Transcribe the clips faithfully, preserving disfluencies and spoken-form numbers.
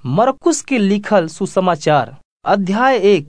मरकुस के लिखल सुसमाचार अध्याय एक।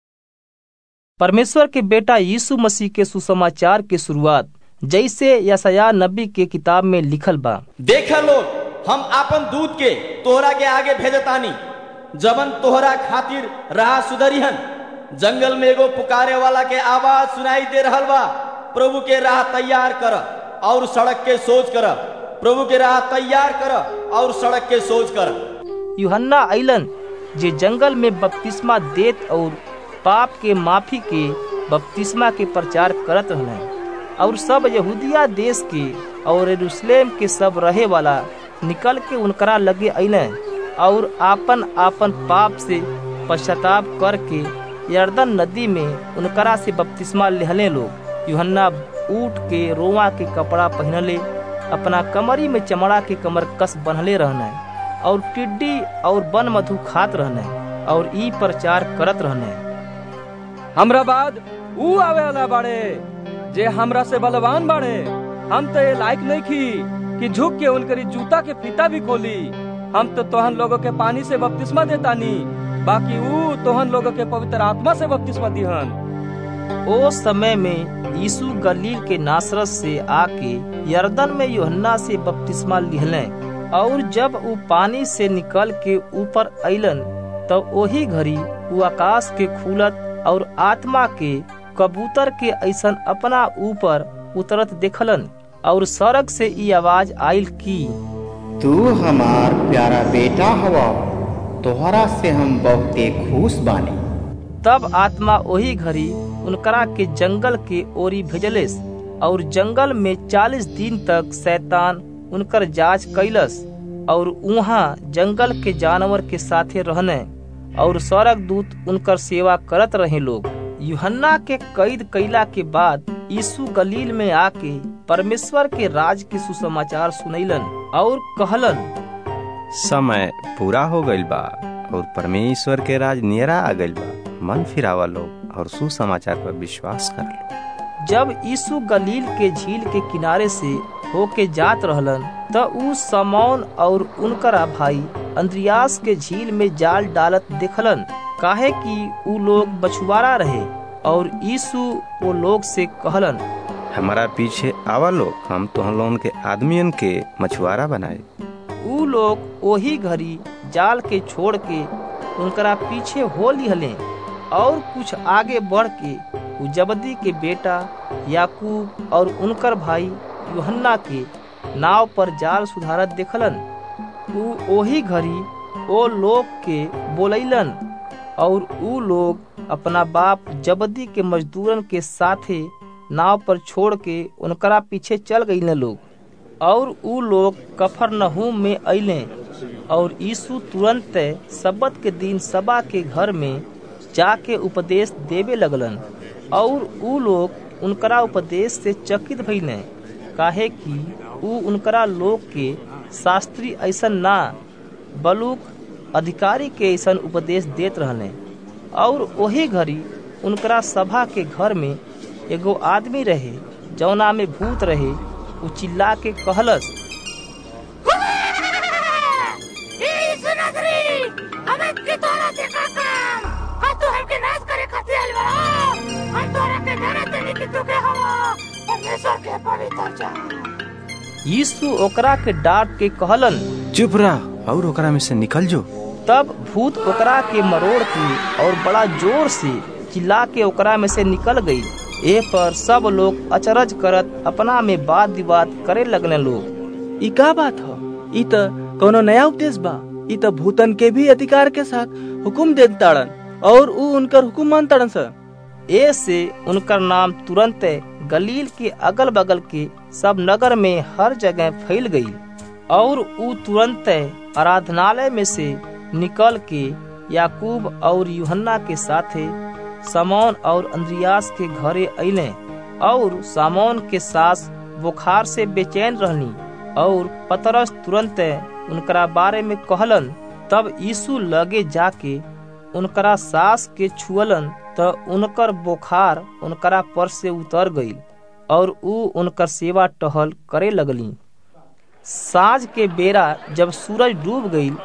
परमेश्वर के बेटा यीशु मसीह के सुसमाचार के शुरुआत जैसे यशायाह नबी के किताब में लिखल बा। देख लोग, हम आपन दूत के तोहरा के आगे भेजतानी, जबन तोहरा खातिर राह सुधरिहन। जंगल में एगो पुकारे वाला के आवाज सुनाई दे रहल बा, प्रभु के राह तैयार कर और सड़क के सोच कर। प्रभु के राह तैयार कर और सड़क के सोच कर। यूहन्ना अइलन जे जंगल में बपतिस्मा देत और पाप के माफी के बपतिस्मा के प्रचार करत रहने, और सब यहूदिया देश के और यरूशलेम के सब रहे वाला निकल के उनकरा लगे अइले और आपन आपन पाप से पश्चाताप करके यरदन नदी में उनकरा से बपतिस्मा लेहले लोग। यूहन्ना ऊँट के रोआ के कपड़ा पहनले, अपना कमरी में चमड़ा के कमर कस बन्हले रहने और टिड्डी और वन मधु खात रहने और ई प्रचार करत रहने, हमरा बाद ऊ आवे वाला बाड़े जे हमरा से बलवान बाड़े। हम तो ये लायक नहीं की कि झुक के उनकरी जूता के फीता भी खोली। हम तो तोहन लोगों के पानी से बपतिस्मा देतानी, बाकी ऊ तोहन लोगों के पवित्र आत्मा से बपतिस्मा दिहन। ओ समय में यीशु गलील के नासरत से आके यरदन में यूहन्ना से बपतिस्मा लिहले, और जब वो पानी से निकल के ऊपर अइलन तो ओही घड़ी वो आकाश के खुलत और आत्मा के कबूतर के ऐसन अपना ऊपर उतरत देखलन, और सड़क से ई आवाज आइल की, तू हमार प्यारा बेटा हवा, तोहरा से हम बहुते खुश बानी। तब आत्मा ओही घड़ी उनकरा के जंगल के ओरी भेजलेस, और जंगल में चालीस दिन तक शैतान उनकर जांच कैलस, और उहाँ जंगल के जानवर के साथे रहने और स्वर्ग दूत उनकर सेवा करत रहे लोग। यूहन्ना के कैद कैला के बाद यीशु गलील में आके परमेश्वर के राज के सुसमाचार सुनैलन और कहलन, समय पूरा हो गइल बा और परमेश्वर के राज नियरा आ गइल बा। मन फिरावा लोग और सुसमाचार पर विश्वास कर लो। जब यीशु गलील के झील के किनारे से होके जात रहलन त ऊ समौन और उनकरा भाई अंद्रियास के झील में जाल डालत देखलन, काहे कि ऊ लोग बछुआरा रहे। और यीशु वो लोग से कहलन, हमारा पीछे आवा लोग, हम तुम लोगन के आदमियन के मछुआरा बनाए। ऊ लोग ओही घड़ी जाल के छोड़ के उनकरा पीछे हो लिहले, और कुछ आगे बढ़ के ऊ जबदी के बेटा याकूब और उनकर भाई यूहन्ना के नाव पर जाल सुधारत देखलन। ऊ ओही घड़ी ओ लोग के बोलैलन, और ऊ लोग अपना बाप जबदी के मजदूरन के साथे नाव पर छोड़ के उनकरा पीछे चल गईले लोग। और ऊ लोग कफरनहूम में अइले, और यीशु तुरंत सब्बत के दिन सभा के घर में जाके उपदेश देवे लगलन, और ऊ लोग उनकरा उपदेश से चकित भइले, काहे कि ऊ उनकरा लोग के शास्त्री ऐसन ना बलुक अधिकारी के ऐसन उपदेश देत रहले। और वही घड़ी उनकरा सभा के घर में एगो आदमी रहे जौना में भूत रहे। ऊ चिल्ला के कहलस, यीशु ओकरा के डांट के कहलन, चुप रह और ओकरा में से निकल जो। तब भूत ओकरा के मरोड़ की और बड़ा जोर से चिल्ला के ओकरा में से निकल गई। ए पर सब लोग अचरज करत अपना में बात विवाद करे लगने लोग। ई का बात ह? ई त कोनो नया उपदेश बा। ई त भूतन के भी अधिकार के साथ हुकुम देत ताड़न और ऊ उनकर हुकुम मान ताड़न स। ए से उनकर नाम तुरंत गलील के अगल बगल के सब नगर में हर जगह फैल गई। और ऊ तुरंत आराधनालय में से निकल के याकूब और यूहन्ना के साथे समौन और अंद्रियास के घरे अइले। और समौन के सास बुखार से बेचैन रहनी, और पतरस तुरंत उनकरा बारे में कहलन। तब यीशु लगे जाके उनकरा सास के छुअलन त उनकर बुखार उनकरा पर से उतर गई, और ऊ उनकर सेवा टहल करे लगली। साँझ के बेरा जब सूरज डूब गई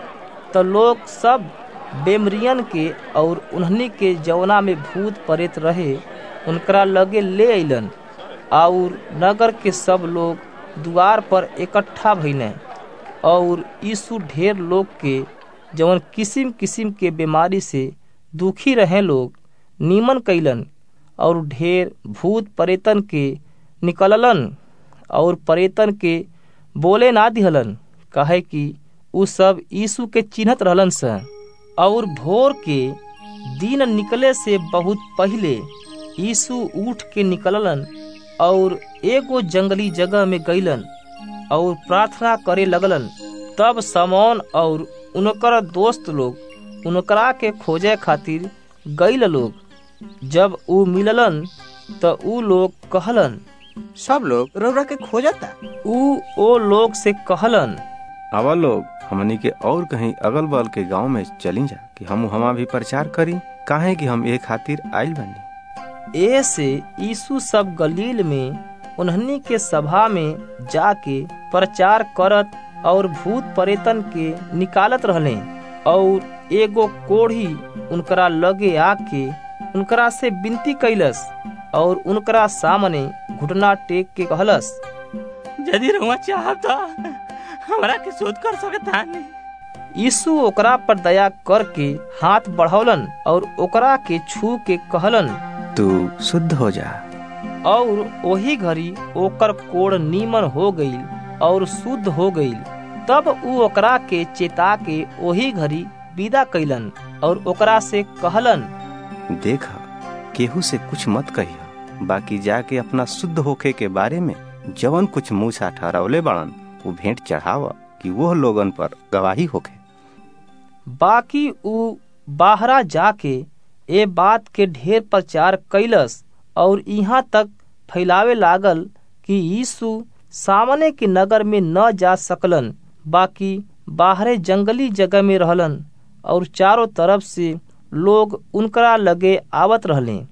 तो लोग सब बेमरियन के और उन्हनी के जौना में भूत प्रेत रहे उनकरा लगे ले अइलन, और नगर के सब लोग द्वार पर इकट्ठा भइले। और यीशु ढेर लोग के जवन किसिम किसिम के बीमारी से दुखी रहे लोग नीमन कैलन, और ढेर भूत प्रेतन के निकललन, और प्रेतन के बोले ना दिहलन, कहे कि उ सब यीशु के चिन्हत रहलन स। और भोर के दिन निकले से बहुत पहले यीशु उठ के निकललन और एगो जंगली जगह में गईलन और प्रार्थना करे लगलन। तब समौन और उनकर दोस्त लोग उनकरा के खोजे खातिर गईल लोग। जब ऊ मिललन तो ऊ लोग कहलन, सब लोग रउरा के खोजता। ऊ ओ लोग से कहलन, आवा लोग हमनी के और कहीं अगल बगल के गांव में चली जा कि हम हमा भी प्रचार करी, काहे कि हम एक खातिर आइल बनी। ए से यीशु सब गलील में उन्हनी के सभा में जाके प्रचार करत और भूत प्रेतन के निकालत रहले। और एगो कोढ़ी उनकरा लगे आके उनकरा से विनती कैलस और उनकरा सामने घुटना टेक के कहलस, यदि रउआ चाहता हमरा के शुद्ध कर सकता नहीं। यीशु ओकरा पर दया करके हाथ बढ़ौलन और ओकरा के छू के कहलन, तू शुद्ध हो जा। और वही घड़ी ओकर कोढ़ नीमन हो गईल और शुद्ध हो गईल। तब ऊ ओकरा के चेता के वही घड़ी विदा कैलन और ओकरा से कहलन, देखा केहू से कुछ मत कहिया, बाकी जाके अपना शुद्ध होखे के बारे में जवन कुछ मूसा ठहरावले बाड़न वो भेंट चढ़ावा कि वो लोगन पर गवाही होखे। बाकी ऊ बाहरा जाके ए बात के ढेर प्रचार कैलस और यहाँ तक फैलावे लागल कि यीशु सामने के नगर में न जा सकलन, बाकी बाहरे जंगली जगह में रहलन और चारों तरफ से लोग उनकरा लगे आवत रहले।